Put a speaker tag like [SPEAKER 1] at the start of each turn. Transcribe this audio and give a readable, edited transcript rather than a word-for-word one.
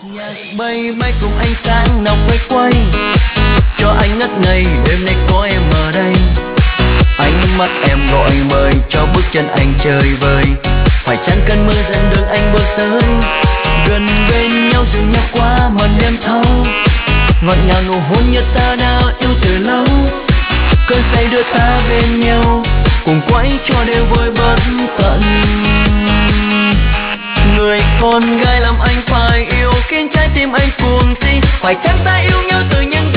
[SPEAKER 1] Bay bay cùng ánh sáng nào quay quay, cho anh ngất ngây đêm nay có em ở đây. Ánh mắt em gọi mời cho bước chân anh chơi vơi. Phải chăng cơn mưa dần đường anh bước tới, gần bên nhau dường như qua màn đêm thâu. Ngọt ngào nụ hôn như ta đã yêu từ lâu. Cơn say đưa ta bên nhau, cùng quay cho đều vơi bất tận. Người con gái làm anh phải yêu, khiến trái tim anh cuồng si. Phải chăng ta yêu nhau từ những